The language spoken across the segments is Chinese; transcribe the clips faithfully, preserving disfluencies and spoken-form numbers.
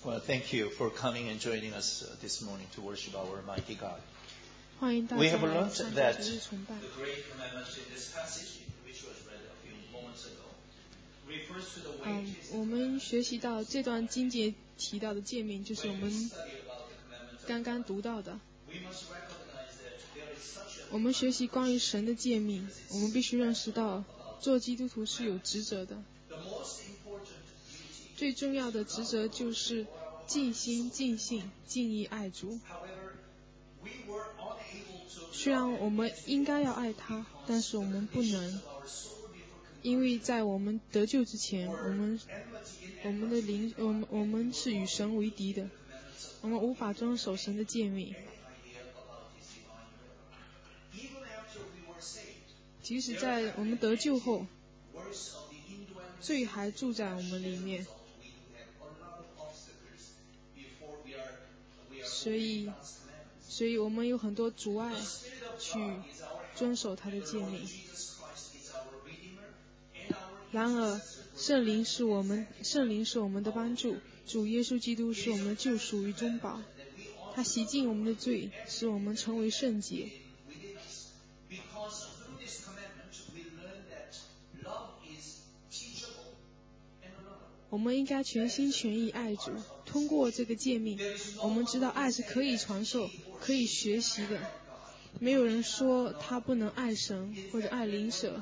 Well, thank you for coming and joining us uh, this morning to worship our mighty God. 欢迎大 We 家 have 来 learned 参加 that 主日崇拜。 the great commandment in this passage, which was read a few moments ago, refers to the 嗯 wages. 我们学习到这段经节提到的诫命，就是我 When we 们 study about the commandment of 刚刚 God, 读到的。 we must recognize that there is such a 我们学习关于神的诫命，我们必须认识到，做基督徒是有职责的。 the most important duty. 最重要的职责就是尽心、尽性、尽意爱主。 However, we were unable to 虽然我们应该要爱他，但是我们不能，因为在我们得救之前，我们我们的灵，我们我们是与神为敌的，我们无法遵守神的诫命。 even after we were saved, 即使在我们得救后， worse of the indwelling 罪还住在我们里面， we do have a lot of obstacles before we are we are 所以 God's commandments. 所以我们有很多阻碍 Spirit of 去 God is our help. 遵守他的 The 诫 Lord 命。 Jesus Christ is our Redeemer and our 然而， intercessor. 圣灵是我们圣灵是我们的帮助，主耶稣基督是我们的救赎与中保，他洗净我们的罪，使我们成为圣洁。 Within us. Because through this commandment we learn that love is teachable and learnable. 我们应该全心全意爱主。通过这个诫命，我们知道爱是可以传授、可以学习的。没有人说他不能爱神或者爱邻舍。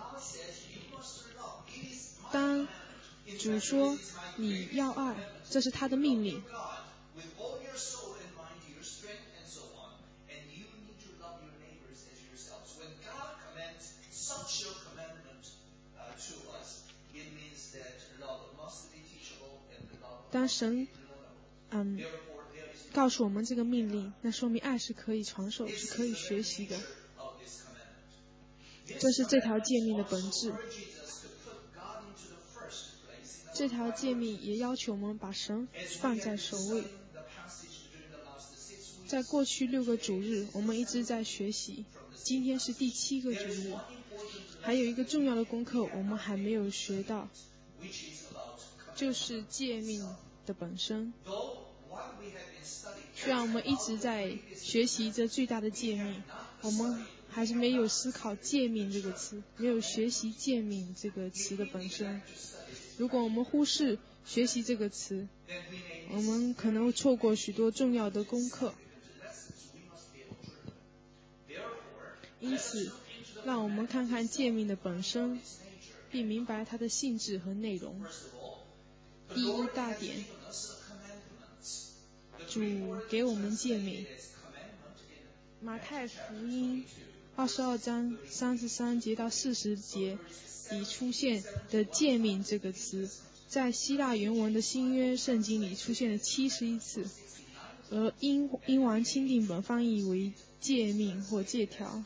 当主说你要爱，这是他的命令。 God with all your soul and mind, your strength and so on, and you need to love your neighbors as yourselves. When God commands such a commandment uh, to us, it means that love must be teachable and love 当 must 神 be learnable. 嗯 Therefore, there is 告诉我们这个命令，那说明爱是可以传授、是可以学习的。 of this commandment. 这是这条诫命的本质。 Urges us to put God into the first place in our 这条诫命也要求我们把神放在首位。 the passage during the last six weeks. 在过去六个主日，我们一直在学习，今天是第七个主日。还有一个重要的功课我们还没有学到， Which is about 就是诫命的本身。 though while we have been studying 虽然我们一直在学习这最大的诫命，我们还是没有思考诫命这个词，没有学习诫命这个词的本身。如果我们忽视学习这个词， then we may 我们可能会错过许多重要的功课。 lessons we must be able to learn. Therefore, 因此，让我们看看诫命的本身，并明白它的性质和内容。 first of all, 第一大点， given us commandments. The 主给我们诫命。 is commandment in 马太福音二十二章三十三节到四十节里出现的诫命这个词，在希腊原文的新约圣经里出现了七十一次，而英英王钦定本翻译为诫命或诫条。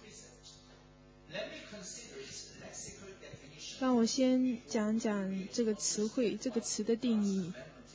Let me consider its lexical definition. 让我先讲讲这个词汇，这个词的定义。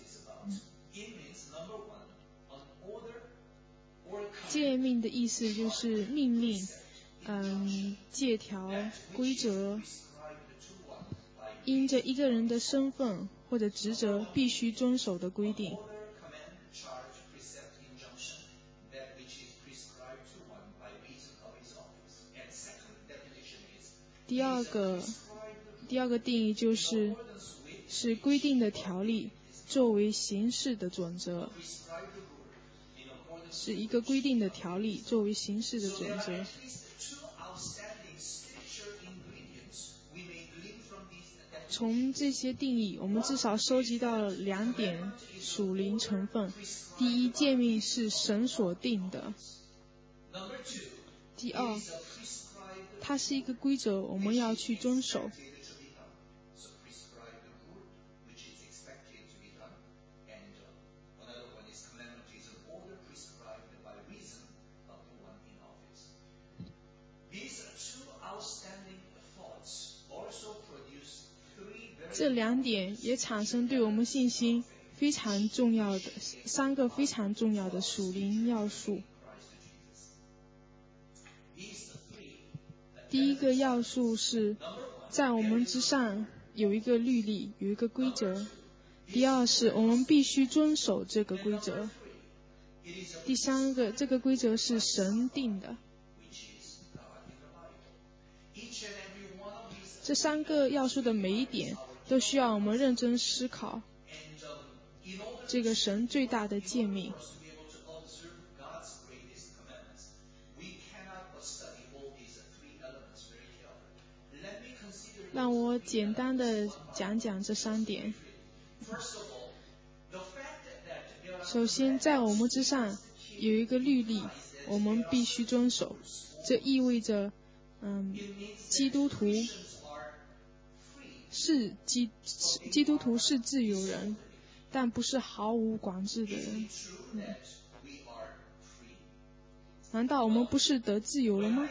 It means number one, an order or command 诫命的意思就是命令，嗯，诫条、规则， prescribed to one by 因着一个人的身份或者职责必须遵守的规定。 order, command, charge, precept, injunction, that which is prescribed to one by reason of his office. And second definition is 第二个， prescribed 第二个定义就是是规定的条例作为行事的准则， prescribed rule in accordance 是一个规定的条例作为行事的 So 准 there are 则。 at least two outstanding scripture ingredients we may glean from these definitions. 从这些定义，我们至少收集到了两点属灵成分。第一，诫命是神所定的； Number two, 第二， is a prescribed 它是一个规则，我们要去遵守。 expected to be done. So prescribed rule, which is expected to be done. And uh, another one is commandment is an order prescribed by reason of the one in office. These two outstanding thoughts also produce three very 这两点也产生对我们信心非常重要的三个非常重要的属灵要素。 These three 第一个要素是在我们之上有一个律例，有一个规则。 第二是我们必须遵守这个规则。第三个，这个规则是神定的。这三个要素的每一点都需要我们认真思考这个神最大的诫命。让我简单的讲讲这三点。首先，在我们之上有一个律例，我们必须遵守。这意味着，嗯，基督徒是基基督徒是自由人，但不是毫无管制的人。嗯，难道我们不是得自由了吗？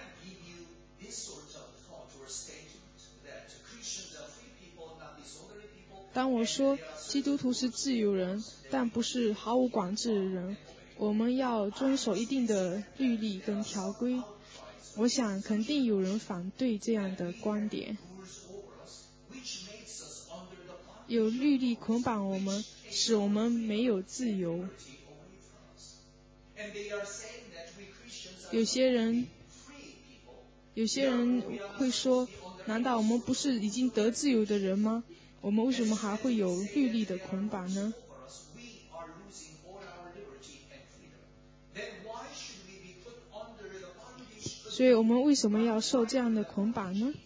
当我说基督徒是自由人，但不是毫无管制的人，我们要遵守一定的律例跟条规。我想肯定有人反对这样的观点。有律例捆绑我们，使我们没有自由。有些人，有些人会说，难道我们不是已经得自由的人吗？我们为什么还会有律例的捆绑呢？所以我们为什么要受这样的捆绑呢？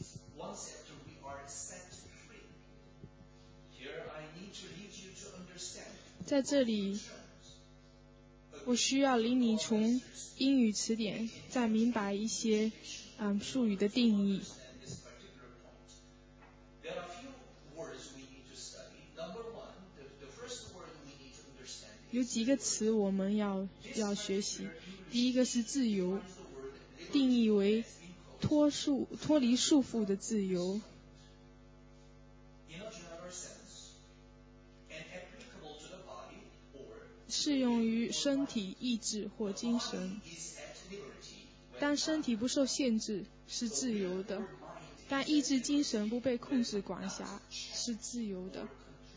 在这里，我需要领你从英语词典再明白一些嗯术语的定义。有几个词我们要要学习。第一个是自由，定义为脱束脱离束缚的自由。适用于身体、意志或精神。当身体不受限制是自由的，但意志、精神不被控制管辖是自由的。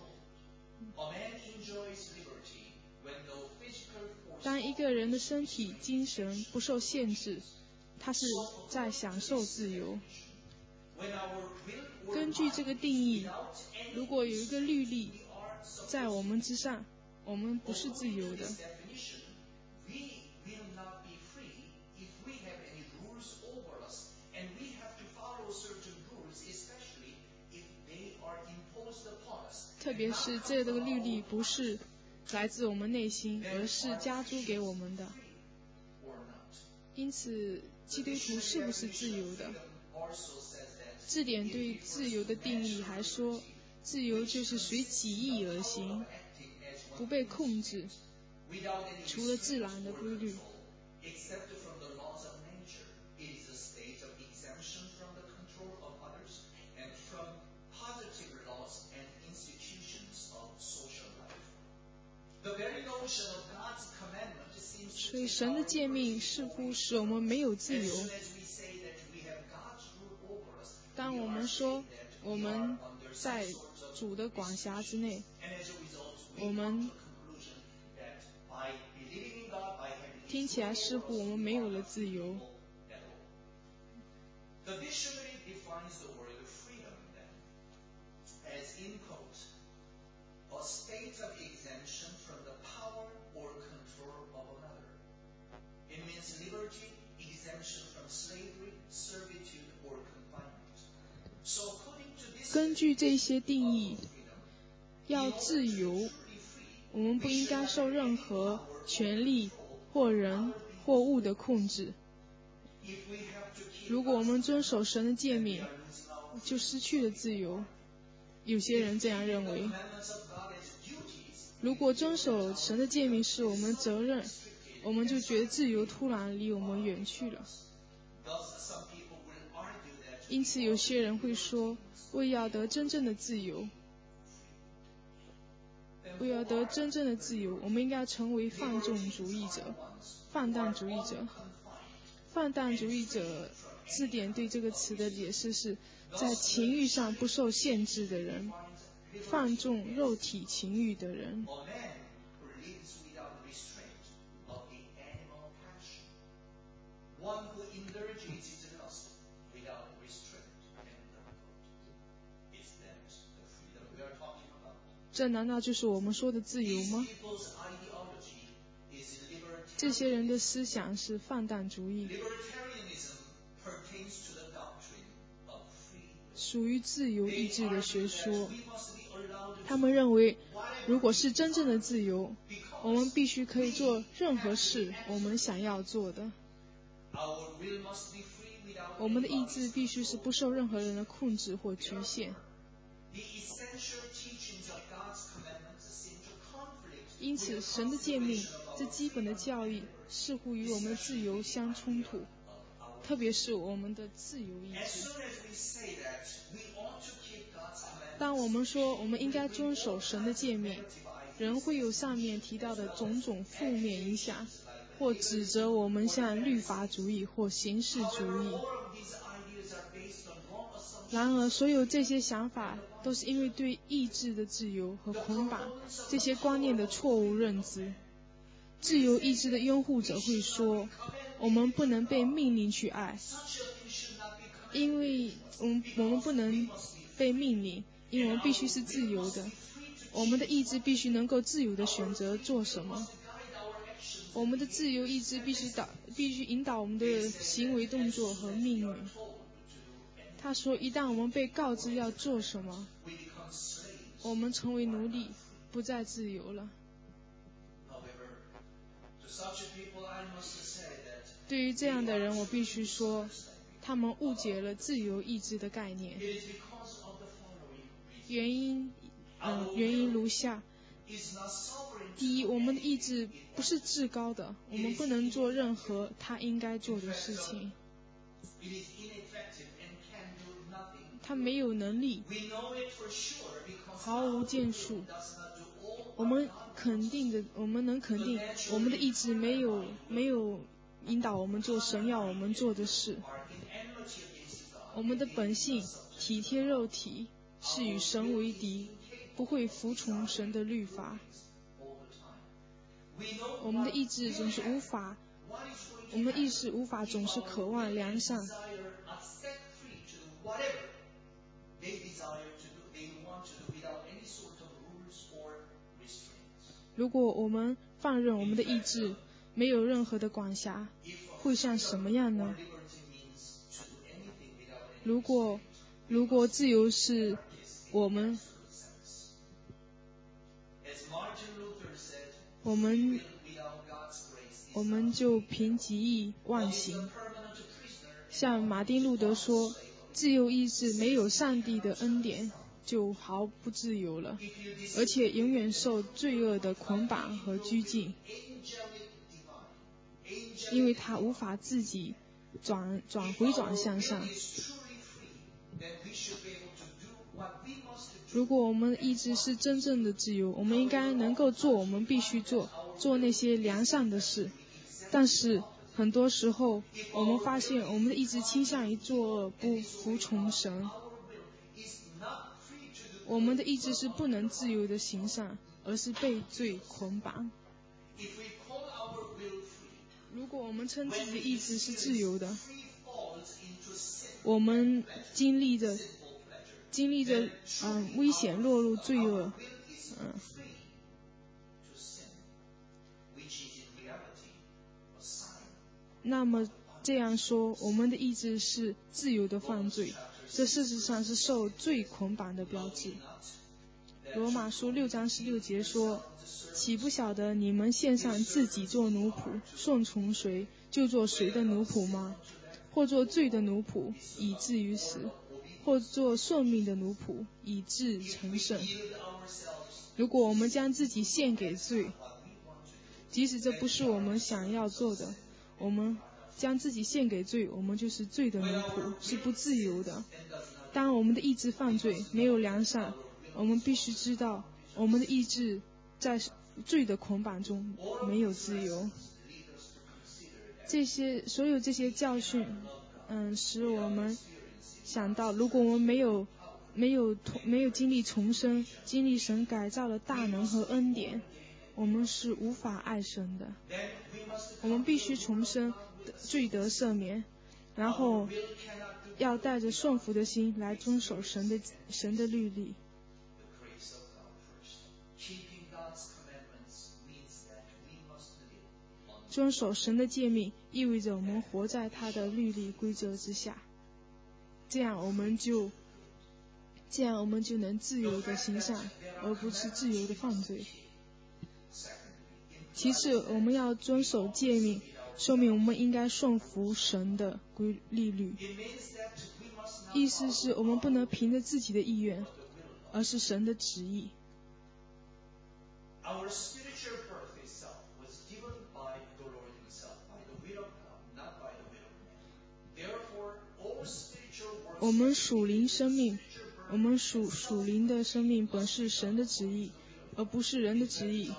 当一个人的身体、精神不受限制，他是在享受自由。根据这个定义，如果有一个律例在我们之上，我们不是自由的。特别是这个律例不是来自我们内心，而是加诸给我们的。因此，基督徒是不是自由的？字典对自由的定义还说，自由就是随己意而行，不被控制，除了自然的规律。所以神的诫命似乎使我们没有自由。当我们说我们在主的管辖之内，我们听起来似乎我们没有了自由。根据这些定义，要自由，我们不应该受任何权利或人或物的控制。如果我们遵守神的诫命，就失去了自由。有些人这样认为。如果遵守神的诫命是我们的责任，我们就觉得自由突然离我们远去了。因此有些人会说，为要得真正的自由，为要得真正的自由，我们应该成为放纵主义者、放荡主义者。放荡主义者字典对这个词的解释是，在情欲上不受限制的人。 放纵肉体情欲的人。 or man who lives without restraint of the animal passion, one who indulges his lust without restraint and control. Is that the freedom we are talking about? 这难道就是我们说的自由 These 吗？ people's ideology is 这些 libertarianism. 人的思想是放荡主义， Libertarianism pertains to the doctrine of free will. 属于自由意 They 志的 argue 学 that 说。 we must be allowed to 他们认为， whatever 如果是 we 真正的 desire, 自由， because 我们必须可以做 we 任何 have 事 the 我们想要做的。 Our will must be free without 我们的意志 anybody's 必须是 control. 不受任何人的控制或局限。 The essential teachings of God's commandments seem to conflict 因 with 此， the 神的诫命 consideration of 这 our 基本的 freedom 教 and 义 liberty, 似乎与我们的自由相冲突， of our 特别是我们的自由意 As 志。 soon as we say that we ought to keep God's 当我 commandments, 们说我们应该遵守 all 神的 kinds 诫 of 命， negative ideas 人会有上面提到的种种负面影响，或指责我们向律法主义或形式主 However, 义。 all of these ideas are based on wrong assumptions. 然而，所有这些想法都是因为对意志的自由和捆绑这些观念的错误认知。自由意志的拥护者会说，我们不能被命令去爱， Such a thing should not be commanded. 因为我们我们不能被命令，因为我们必须是自由的。我们的意志必须能够自由地选择做什么。 Guide our actions. 我们的自由意志必须导，必须引导我们的行为动作和命运。 Told to do anything. 他说，一旦我们被告知要做什么， We become slaves. 我们成为奴隶，不再自由了。 However, to such a people, I must say that 对于这样的人，我必须说，他们误解了自由意志的概念。 it is because of the following reason. 原因，嗯，原因如下： Is not sovereign. 第一，我们的意志不是至高的，我们不能做任何他应该做的事情。 It is ineffective and can do nothing. 他没有能力， We know it for sure because 毫无建树。 does not do all 我们肯定的，我们能肯定，我们的意志没有没有引导我们做神要我们做的事。 are in enmity against God. 我们的本性体贴肉体，是与神为敌，不会服从神的律法。 All the time. We know 我们的意志总是无法， what is going 我们的意识无法总是渴望良善。 desire are set free to do whatever they desire to do, they want to do without any sort of rules or restraints. 如果我们放任我们的意志，没有任何的管辖， If 会像什么样呢？ liberty means to do anything without any 如果如果自由是我们 sense. As Martin Luther said, 我们 will without God's grace is 我们就凭己意妄行。 a permanent prisoner 像马丁路德说，自由意志没有上帝的恩典，就毫不自由了， if you dis- 而且永远受罪恶的捆绑和拘禁， angelic divine, angelic 因为他无法自己转转回转向上。 is truly free, then we should be able to do what we must do. 如果我们的意志是真正的自由，我们应该能够做我们必须做，做那些良善的事。但是很多时候，我们发现我们的意志倾向于作恶，不服从神。 Our will is not free to do. 我们的意志是不能自由的行善，而是被罪捆绑。 If we call our will free, 如果我们称自己的意志是自由的， free falls into sin, 我们经历着 sinful pleasure. 经历着嗯危险落入罪恶， Will is 嗯 free to sin, which is in reality a sign. 那么这样说，我们的意志是自由的犯罪，这事实上是受罪捆绑的标志。 罗马书六章十六节说：“岂不晓得你们献上自己做奴仆，顺从谁，就做谁的奴仆吗？或做罪的奴仆，以至于死；或做顺命的奴仆，以致成圣。” Yield ourselves 如果我们将自己献给罪， what we want to do. 即使这不是我们想要做的，我们将自己献给罪，我们就是罪的奴仆，是不自由的。当我们的意志犯罪，没有良善，我们必须知道，我们的意志在罪的捆绑中没有自由。这些所有这些教训，嗯，使我们想到，如果我们没有没有没有经历重生，经历神改造的大能和恩典，我们是无法爱神的。我们必须重生，罪得赦免，然后要带着顺服的心来遵守神的神的律例。遵守神的诫命意味着我们活在他的律例规则之下，这样我们就这样我们就能自由的行善，而不是自由的犯罪。其次，我们要遵守诫命，说明我们应该顺服神的规律。意思是我们不能凭着自己的意愿，而是神的旨意。我们属灵生命，我们属属灵的生命本是神的旨意，而不是人的旨意。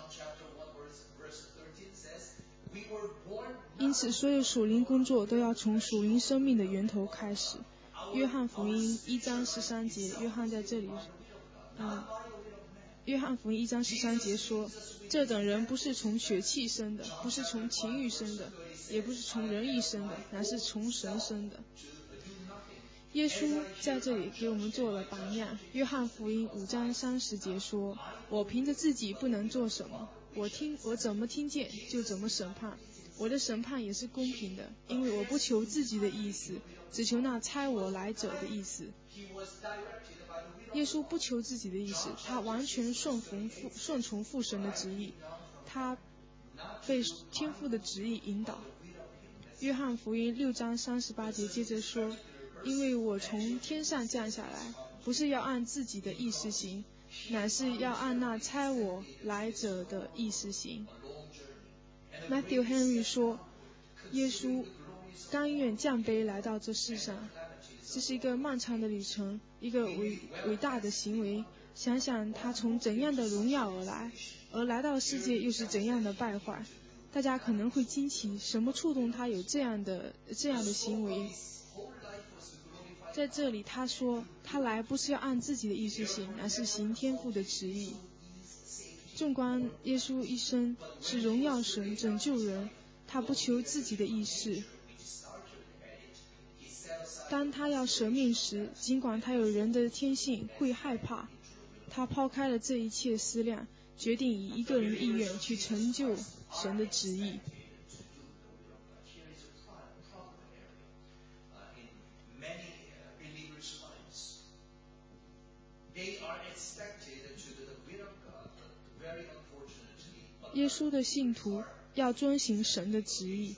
因此，所有属灵工作都要从属灵生命的源头开始。约翰福音一章十三节，约翰在这里，嗯，约翰福音一章十三节说：“这等人不是从血气生的，不是从情欲生的，也不是从人意生的，乃是从神生的。”耶稣在这里给我们做了榜样。约翰福音五章三十节说：“我凭着自己不能做什么，我听我怎么听见就怎么审判。我的审判也是公平的，因为我不求自己的意思，只求那差我来者的意思。”耶稣不求自己的意思，他完全顺服父顺从父神的旨意，他被天父的旨意引导。约翰福音六章三十八节接着说：“因为我从天上降下来，不是要按自己的意思行，乃是要按那差我来者的意思行。” Matthew Henry 说，耶稣甘愿降卑来到这世上，这是一个漫长的旅程，一个伟伟大的行为。想想他从怎样的荣耀而来，而来到世界又是怎样的败坏。大家可能会惊奇，什么触动他有这样的这样的行为？在这里他说，他来不是要按自己的意思行，而是行天父的旨意。纵观耶稣一生是荣耀神、拯救人，他不求自己的意识。当他要舍命时，尽管他有人的天性会害怕，他抛开了这一切思量，决定以一个人意愿去成就神的旨意。耶稣的信徒要遵行神的旨意。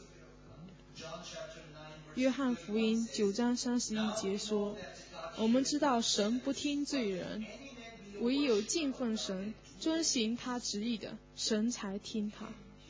约翰福音九章三十一节说：“我们知道神不听罪人，唯有敬奉神、遵行他旨意的，神才听他。”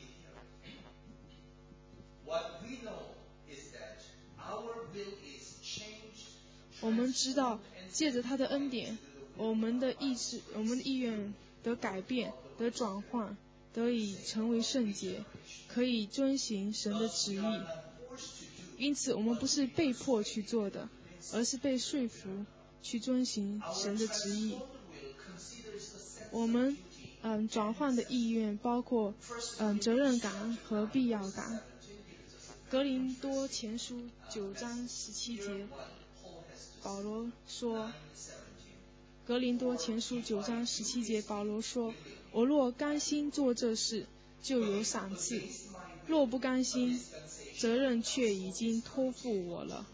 我们知道，借着他的恩典，我们的意志、我们的意愿得改变、得转换，得以成为圣洁，可以遵行神的旨意。因此，我们不是被迫去做的，而是被说服去遵行神的旨意。我们嗯转换的意愿包括嗯责任感和必要感。格林多前书九章十七节，保罗说，格林多前书九章十七节，保罗说：“我若甘心做这事，就有赏赐；若不甘心，责任却已经托付我了。”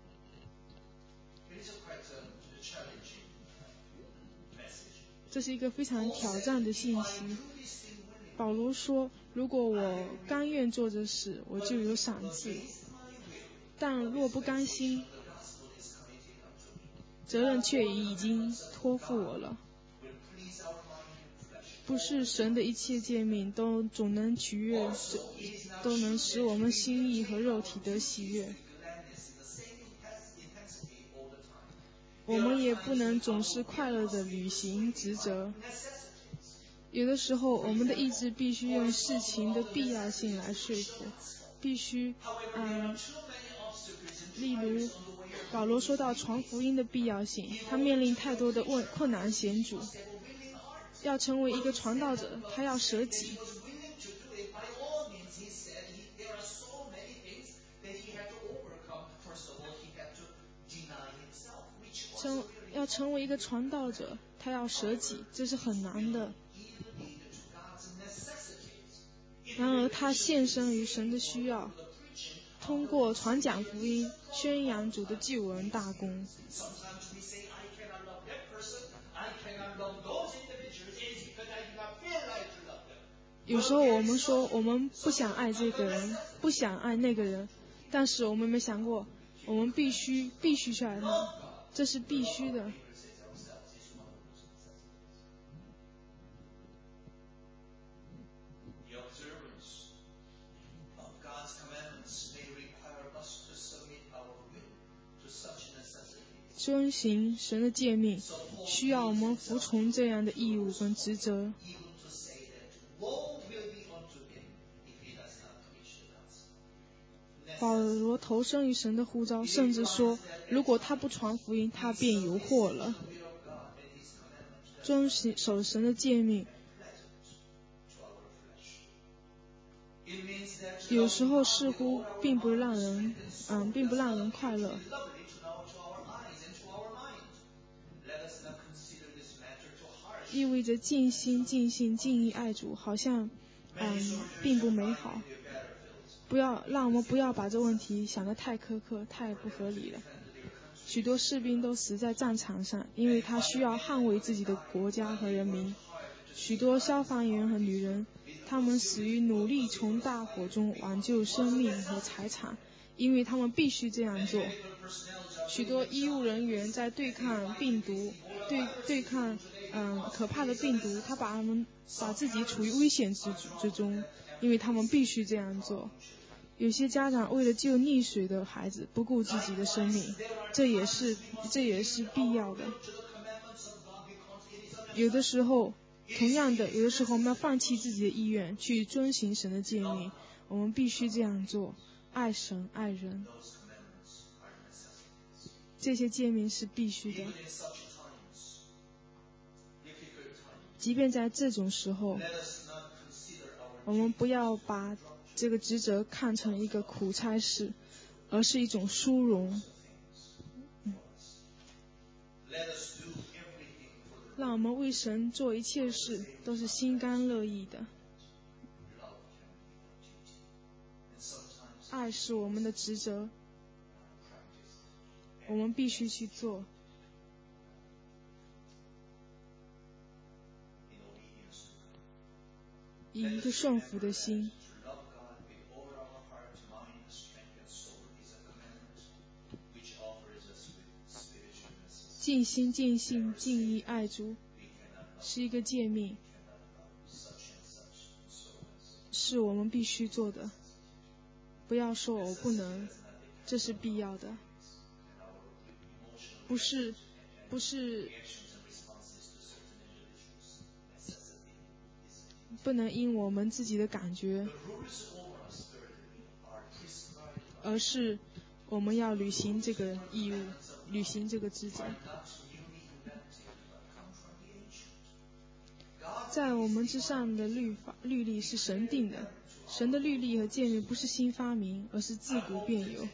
这是一个非常挑战的信息。保罗说，如果我甘愿做这事，我就有赏赐；但若不甘心，责任却已经托付我了。不是神的一切诫命都总能取悦，都能使我们心意和肉体得喜悦。我们也不能总是快乐的履行职责。有的时候，我们的意志必须用事情的必要性来说服，必须，嗯，例如， 保罗说到传福音的必要性，他面临太多的问困难险阻。要成为一个传道者，他要舍己。成要成为一个传道者，他要舍己，这是很难的。然而他献身于神的需要，通过传讲福音，宣扬主的救恩大功。有时候我们说我们不想爱这个人，不想爱那个人，但是我们没想过，我们必须必须去爱他，这是必须的。遵行神的诫命，需要我们服从这样的义务跟职责。保罗投身于神的呼召，甚至说，如果他不传福音，他便有祸了。遵守神的诫命，有时候似乎并不让人，嗯，并不让人快乐。意味着尽心、尽性、尽意爱主，好像，嗯，并不美好。不要让我们不要把这问题想得太苛刻、太不合理了。许多士兵都死在战场上，因为他需要捍卫自己的国家和人民。许多消防员和女人，他们死于努力从大火中挽救生命和财产，因为他们必须这样做。许多医务人员在对抗病毒，对对抗嗯可怕的病毒，他把他们把自己处于危险之之中，因为他们必须这样做。有些家长为了救溺水的孩子，不顾自己的生命，这也是这也是必要的。有的时候，同样的，有的时候我们要放弃自己的意愿，去遵行神的诫命，我们必须这样做，爱神爱人。这些诫命是必须的。即便在这种时候，我们不要把这个职责看成一个苦差事，而是一种殊荣。嗯，让我们为神做一切事都是心甘乐意的。爱是我们的职责，我们必须去做。以一个顺服的心，尽心尽性尽意爱主，是一个诫命，是我们必须做的。不要说我不能，这是必要的。不是不是不能因我们自己的感觉，而是我们要履行这个义务，履行这个职责。在我们之上的律法律例是神定的，神的律例和诫命不是新发明，而是自古便有。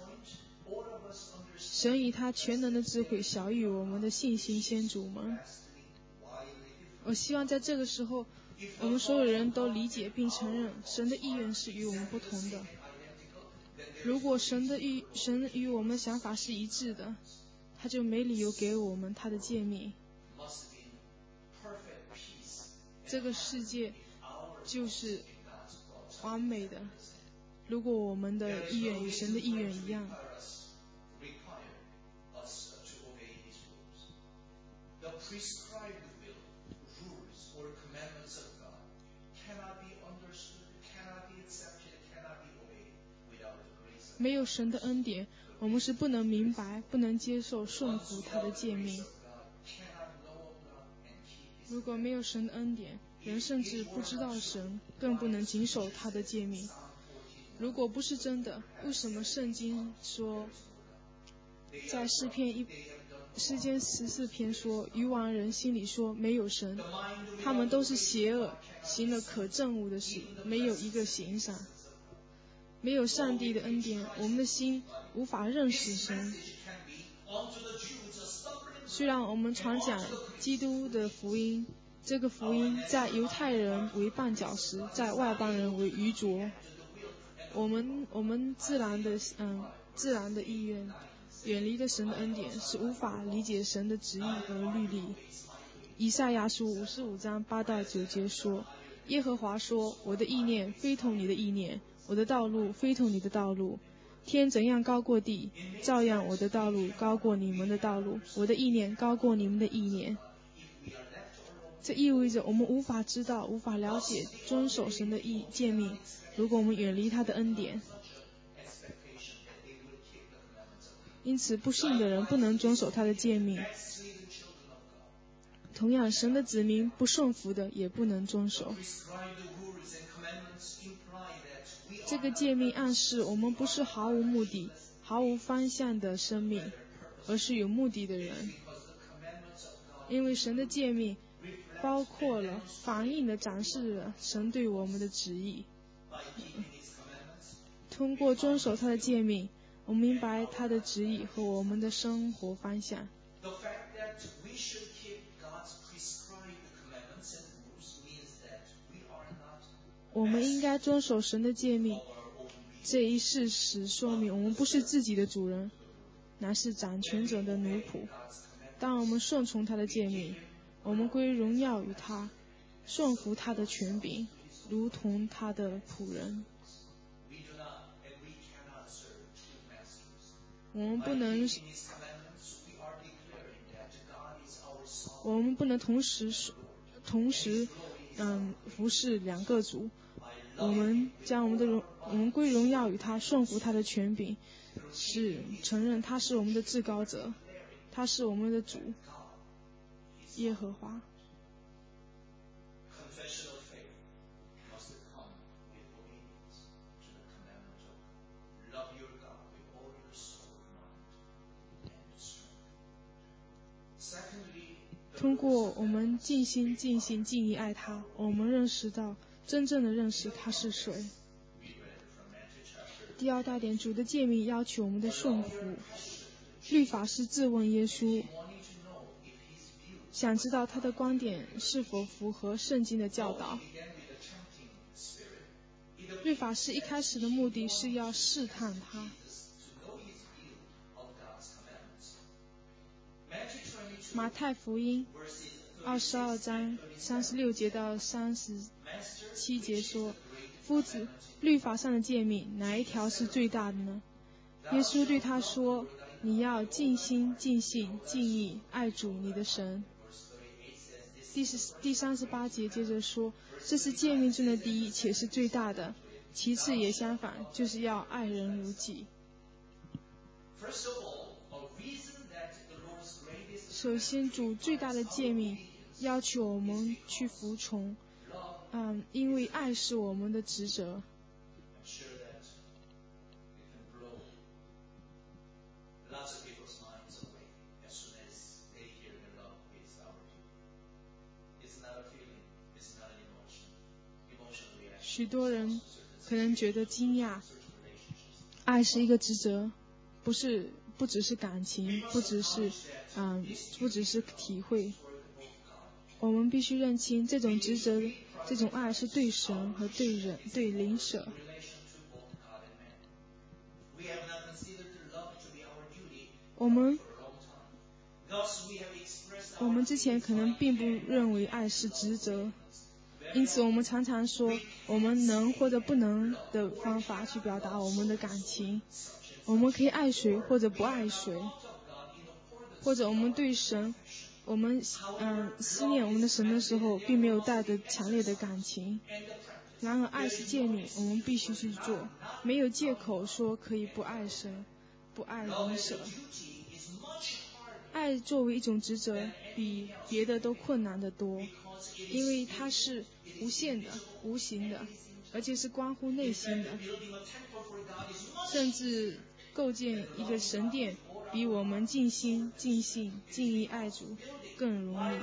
神以他全能的智慧晓谕我们的信心先祖们。我希望在这个时候，我们所有人都理解并承认神的意愿是与我们不同的。如果神的意神与我们的想法是一致的，他就没理由给我们他的诫命。这个世界就是完美的，如果我们的意愿与神的意愿一样。没有神的恩典，我们是不能明白、不能接受、顺服他的诫命。如果没有神的恩典，人甚至不知道神，更不能谨守他的诫命。如果不是真的，为什么圣经说在诗篇一诗篇十四篇说，愚顽人心里说没有神，他们都是邪恶，行了可憎恶的事，没有一个行善。没有上帝的恩典，我们的心无法认识神。虽然我们传讲基督的福音，这个福音在犹太人为绊脚石，在外邦人为愚拙。我们我们自然的嗯自然的意愿，远离了神的恩典，是无法理解神的旨意和律例。以赛亚书五十五章八到九节说：耶和华说，我的意念非同你的意念，我的道路非同你的道路。天怎样高过地，照样我的道路高过你们的道路，我的意念高过你们的意念。这意味着我们无法知道，无法了解遵守神的意诫命，如果我们远离他的恩典。因此不信的人不能遵守他的诫命，同样神的子民不顺服的也不能遵守。这个诫命暗示我们不是毫无目的毫无方向的生命，而是有目的的人。因为神的诫命包括了反映的展示了神对我们的旨意。通过遵守他的诫命，我们明白他的旨意和我们的生活方向。我们应该遵守神的诫命，这一事实说明我们不是自己的主人，乃是掌权者的奴仆。当我们顺从他的诫命，我们归荣耀于他，顺服他的权柄，如同他的仆人。我们不能我们不能同时同时嗯服侍两个主。我们将我们的荣我们归荣耀于他，顺服他的权柄，是承认他是我们的至高者，他是我们的主耶和华。通过我们尽心尽心尽意爱他，我们认识到真正的认识他是谁。第二大点，主的诫命要求我们的顺服。律法师质问耶稣，想知道他的观点是否符合圣经的教导。律法师一开始的目的是要试探他。马太福音二十二章三十六节到三十七节说：夫子，律法上的诫命哪一条是最大的呢？耶稣对他说：你要尽心尽性尽意爱主你的神。第十第三十八节接着说：这是诫命中的第一，且是最大的，其次也相反，就是要爱人如己。首先，主最大的诫命要求我们去服从，嗯，因为爱是我们的职责。许多人可能觉得惊讶，爱是一个职责，不是不只是感情，不只是嗯，不只是体会。我们必须认清这种职责，这种爱是对神和对人对邻舍。我们我们之前可能并不认为爱是职责，因此我们常常说我们能或者不能的方法去表达我们的感情。我们可以爱谁或者不爱谁，或者我们对神我们嗯、呃、思念我们的神的时候并没有带着强烈的感情。然而爱是诫命，我们必须去做，没有借口说可以不爱神不爱邻舍。爱作为一种职责比别的都困难得多，因为它是无限的无形的，而且是关乎内心的。甚至构建一个神殿比我们尽心、尽性、尽意爱主更容易。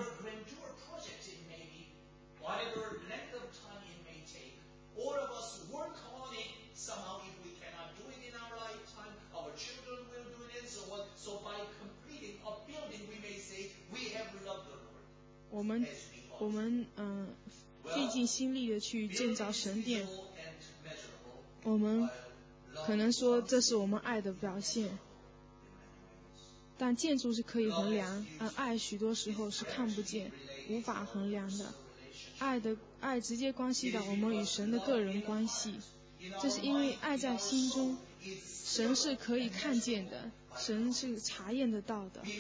我们我们嗯、呃、费尽心力的去建造神殿，我们可能说这是我们爱的表现，但建筑是可以衡量，而爱许多时候是看不见、无法衡量的。爱的爱直接关系到我们与神的个人关系，这是因为爱在心中，神是可以看见的，神是查验得到的。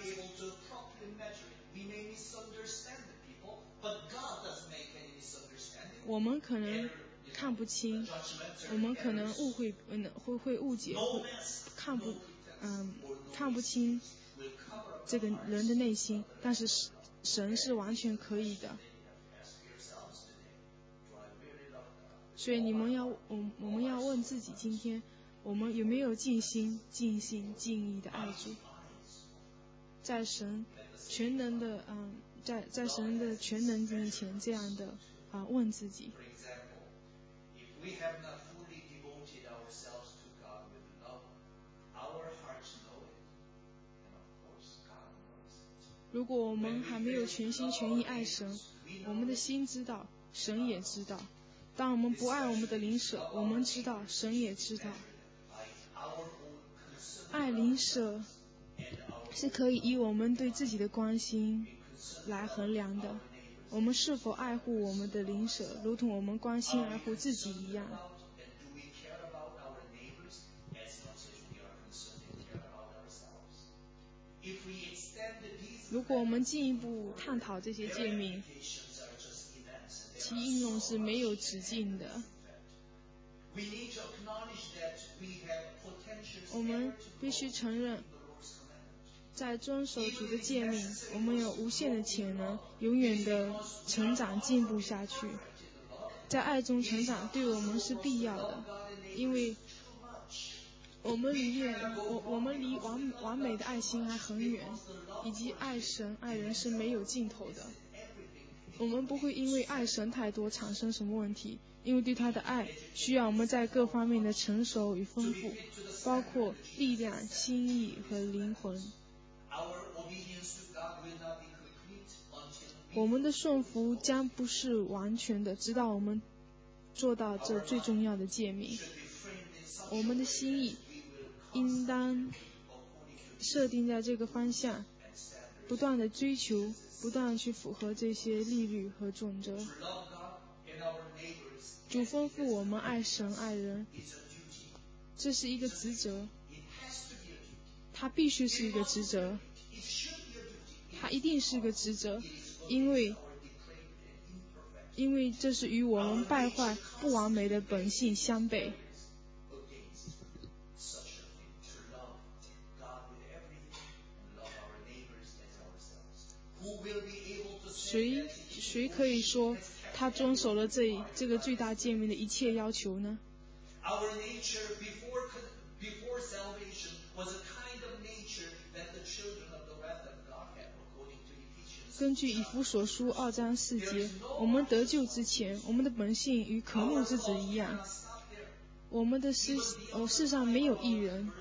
我们可能看不清，我们可能误会，嗯，会会误解，会看不，嗯，看不清这个人的内心，但是神是完全可以的。所以你们要，我我们要问自己，今天我们有没有尽心、尽性、尽意的爱主？在神全能的，嗯，在在神的全能面前，这样的啊问自己。如果我们还没有全心全意爱神，我们的心知道，神也知道。当我们不爱我们的邻舍，我们知道，神也知道。爱邻舍是可以以我们对自己的关心来衡量的。我们是否爱护我们的邻舍，如同我们关心爱护自己一样。如果我们进一步探讨这些诫命，其应用是没有止境的。我们必须承认，在遵守主的诫命，我们有无限的潜能，永远的成长进步下去。在爱中成长对我们是必要的，因为我们离远我我们离完完美的爱心还很远，以及爱神爱人是没有尽头的。我们不会因为爱神太多产生什么问题，因为对他的爱需要我们在各方面的成熟与丰富，包括力量、心意和灵魂。我们的顺服将不是完全的，直到我们做到这最重要的诫命。我们的心意应当设定在这个方向，不断的追求，不断的去符合这些律律和准则。主吩咐我们爱神爱人，这是一个职责，它必须是一个职责，它一定是一个职责，因为因为这是与我们败坏不完美的本性相悖。谁谁可以说他遵守了这这个最大诫命的一切要求呢？根据以弗所书二章四节，我们得救之前，我们的本性与可怒之子一样。我们的思呃世上没有义人，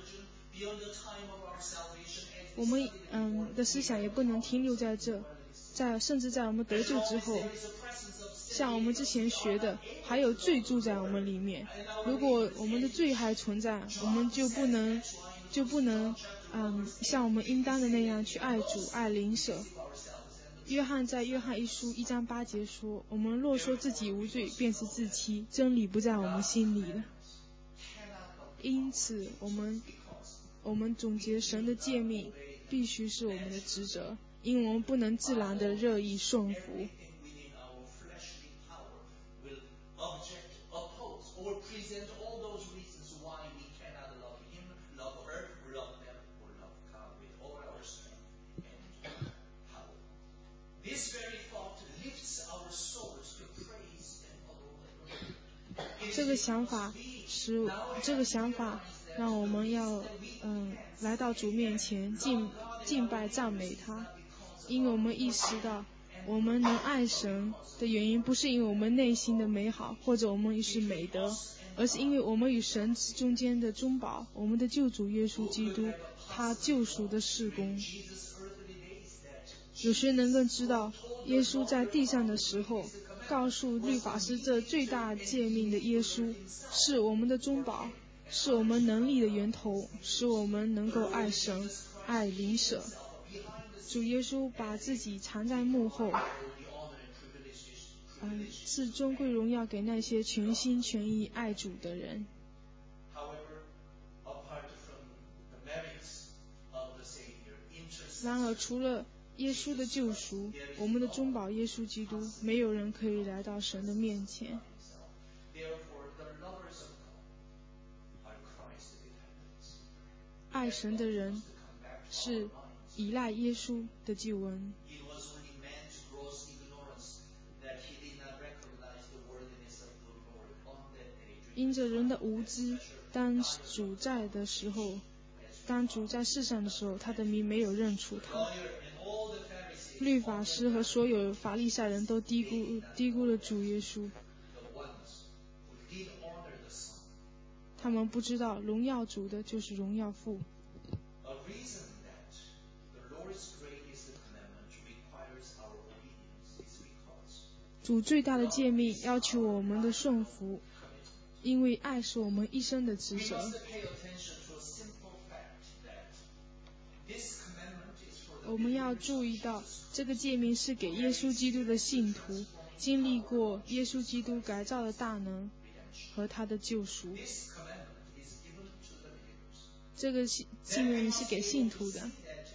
我们嗯的思想也不能停留在这，在甚至在我们得救之后，像我们之前学的，还有罪住在我们里面。如果我们的罪还存在，我们就不能就不能嗯像我们应当的那样去爱主爱邻舍。约翰在约翰一书一章八节说，我们若说自己无罪，便是自欺，真理不在我们心里了。因此我们我们总结神的诫命必须是我们的职责，因为我们不能自然的热意顺服。这个想法使这个想法让我们要嗯来到主面前敬敬拜赞美他，因为我们意识到我们能爱神的原因不是因为我们内心的美好或者我们是美德，而是因为我们与神中间的中保，我们的救主耶稣基督他救赎的事工。有谁能够知道耶稣在地上的时候告诉律法师这最大诫命的耶稣是我们的中保，是我们能力的源头，使我们能够爱神爱邻舍。主耶稣把自己藏在幕后，嗯，赐尊贵荣耀给那些全心全意爱主的人。然而除了耶稣的救赎，我们的中保耶稣基督，没有人可以来到神的面前。爱神的人是依赖耶稣的救恩。因着人的无知，当主在的时候，当主在世上的时候，他的名没有认出他。律法师和所有法利赛人都低估低估了主耶稣，他们不知道荣耀主的就是荣耀父。主最大的诫命要求我们的顺服，因为爱是我们一生的职责。我们要注意到，这个诫命是给耶稣基督的信徒，经历过耶稣基督改造的大能和他的救赎。这个诫命是给信徒的。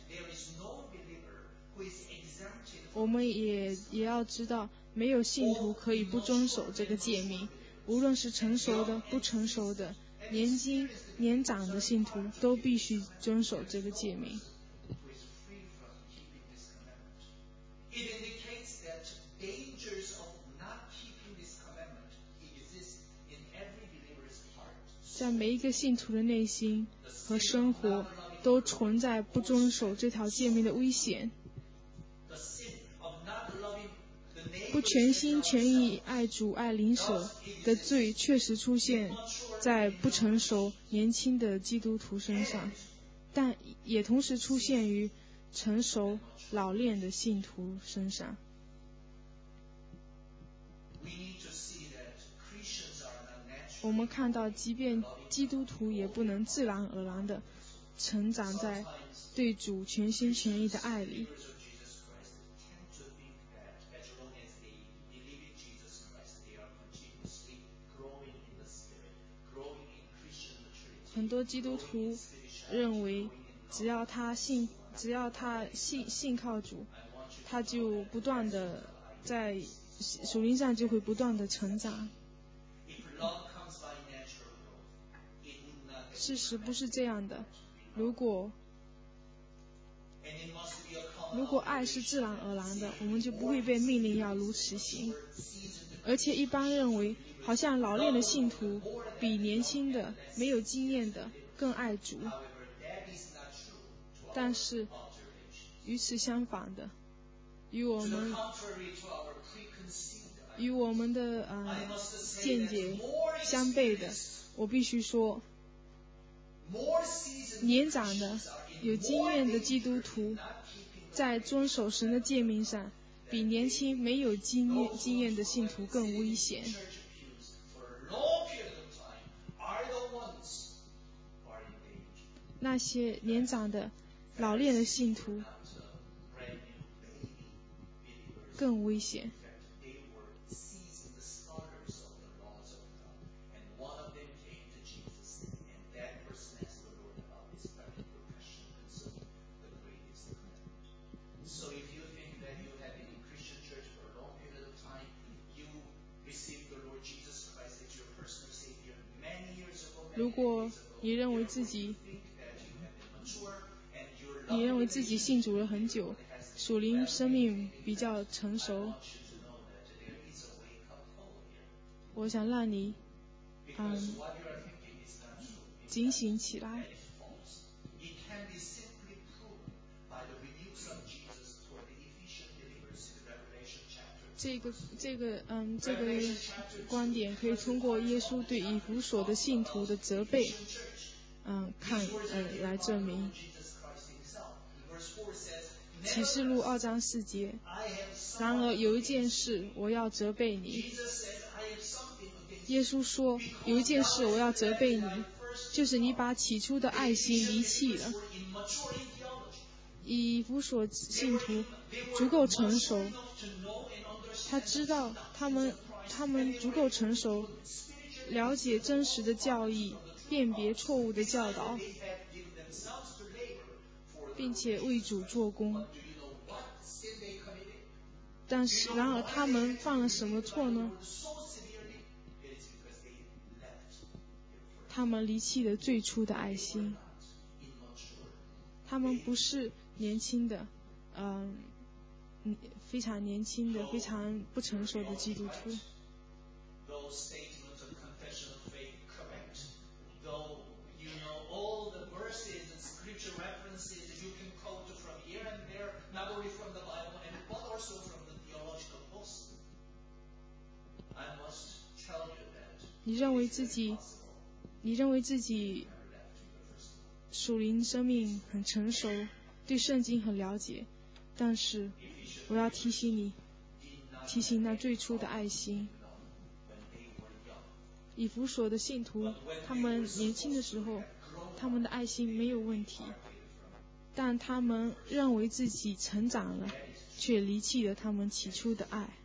我们也也要知道，没有信徒可以不遵守这个诫命，无论是成熟的、不成熟的、年轻、年长的信徒，都必须遵守这个诫命。在每一个信徒的内心和生活都存在不遵守这条诫命的危险。不全心全意爱主爱邻舍的罪确实出现在不成熟年轻的基督徒身上，但也同时出现于成熟老练的信徒身上。我们看到，即便基督徒也不能自然而然地成长在对主全心全意的爱里。很多基督徒认为，只要他信，只要他信信靠主，他就不断的在属灵上就会不断的成长。事实不是这样的。如果如果爱是自然而然的，我们就不会被命令要如此行。而且一般认为，好像老练的信徒比年轻的没有经验的更爱主。但是与此相反的，与我们与我们的呃见解相悖的，我必须说，年长的有经验的基督徒在遵守神的诫命上，比年轻没有经验经验的信徒更危险。那些年长的老练的信徒更危险。如果你认为自己你认为自己信主了很久，属灵生命比较成熟，我想让你嗯警醒起来。这个这个嗯这个观点可以通过耶稣对以弗所的信徒的责备，嗯看呃来证明。启示录二章四节，然而有一件事我要责备你。耶稣说，有一件事我要责备你，就是你把起初的爱心离弃了。以弗所信徒足够成熟，他知道他们他们足够成熟，了解真实的教义，辨别错误的教导，并且为主做工。但是然而他们犯了什么错呢？他们离弃了最初的爱心。他们不是年轻的嗯、呃、非常年轻的非常不成熟的基督徒。你认为自己你认为自己属灵生命很成熟，对圣经很了解，但是我要提醒你，提醒那最初的爱心。以弗所的信徒，他们年轻的时候，他们的爱心没有问题，但他们认为自己成长了，却离弃了他们起初的爱。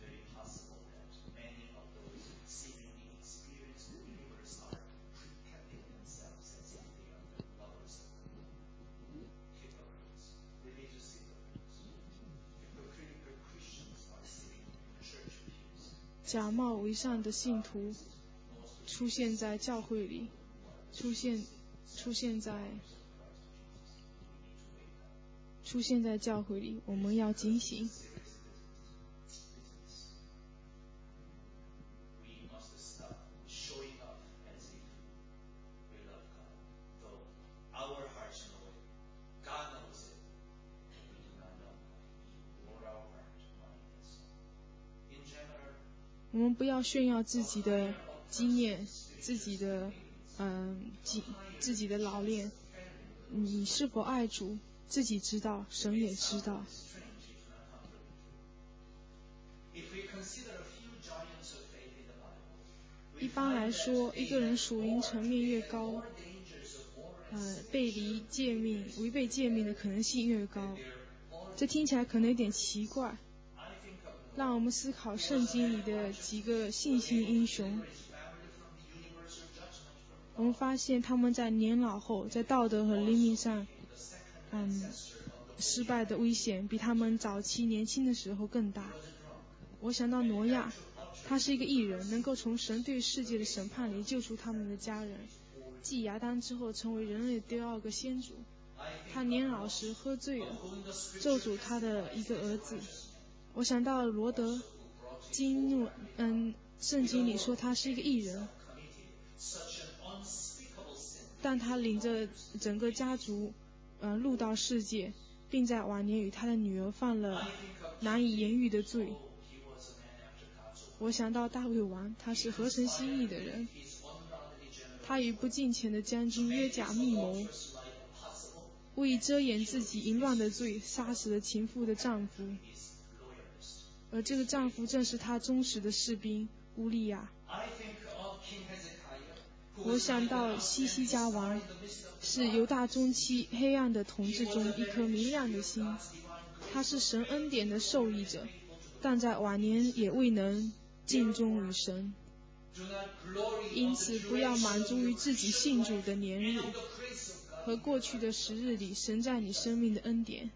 假冒为善的信徒出现在教会里，出现出现在出现在教会里，我们要警醒。我们不要炫耀自己的经验，自己的嗯、呃、自己的老练。你是否爱主，自己知道，神也知道。一般来说，一个人属灵层面越高，呃，背离诫命、违背诫命的可能性越高。这听起来可能有点奇怪，让我们思考圣经里的几个信心英雄。我们发现他们在年老后，在道德和灵命上，嗯，失败的危险比他们早期年轻的时候更大。我想到挪亚，他是一个义人，能够从神对世界的审判里救出他们的家人，继亚当之后成为人类的第二个先祖。他年老时喝醉了，咒诅他的一个儿子。我想到罗德，经嗯，圣经里说他是一个义人，但他领着整个家族呃入到世界，并在晚年与他的女儿犯了难以言喻的罪。我想到大卫王，他是合神心意的人，他与不敬虔的将军约甲密谋，为遮掩自己淫乱的罪，杀死了情妇的丈夫，而这个丈夫正是他忠实的士兵乌利亚。我想到西西家王，是犹大中期黑暗的统治中一颗明亮的心，他是神恩典的受益者，但在晚年也未能尽忠于神。因此不要满足于自己信主的年日和过去的时日里神在你生命的恩典。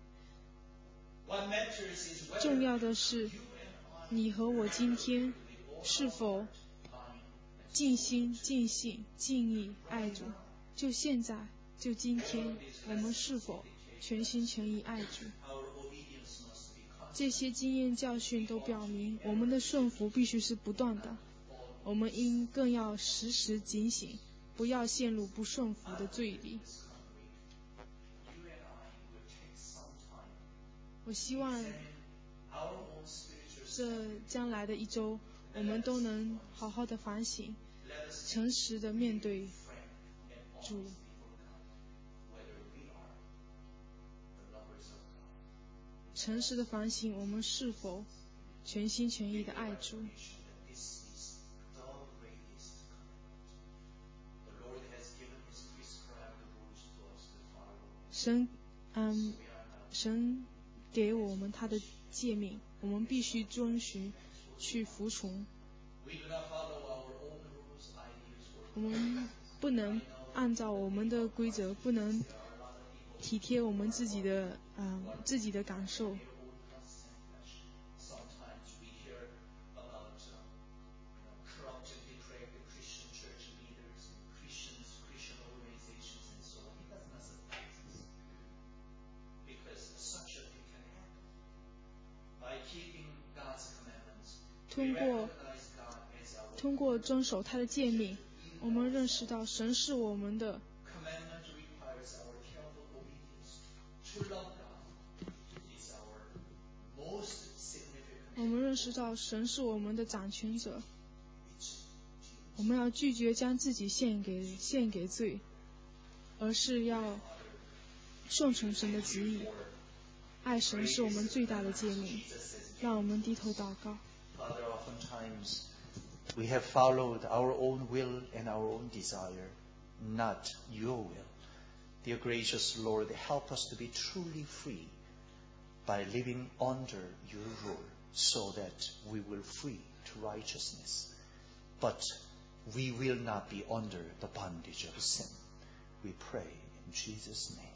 重要的是你和我今天是否尽心尽性尽意爱主，就现在就今天我们是否全心全意爱主。这些经验教训都表明我们的顺服必须是不断的，我们应更要时时警醒， 不要陷入不顺服的罪里。我希望这将来的一周，我们都能好好的反省，诚实的面对主。诚实的反省，我们是否全心全意的爱主。神，嗯，神给我们他的诫命，我们必须遵循，去服从。我们不能按照我们的规则，不能体贴我们自己的，嗯，自己的感受。通过通过遵守他的诫命，我们认识到神是我们的。我们认识到神是我们的掌权者。我们要拒绝将自己献给献给罪，而是要顺从神的旨意。爱神是我们最大的诫命。让我们低头祷告。 Father, oftentimes we have followed our own will and our own desire, not your will. Dear gracious Lord, help us to be truly free by living under your rule, so that we will free to righteousness. But we will not be under the bondage of sin. We pray in Jesus' name.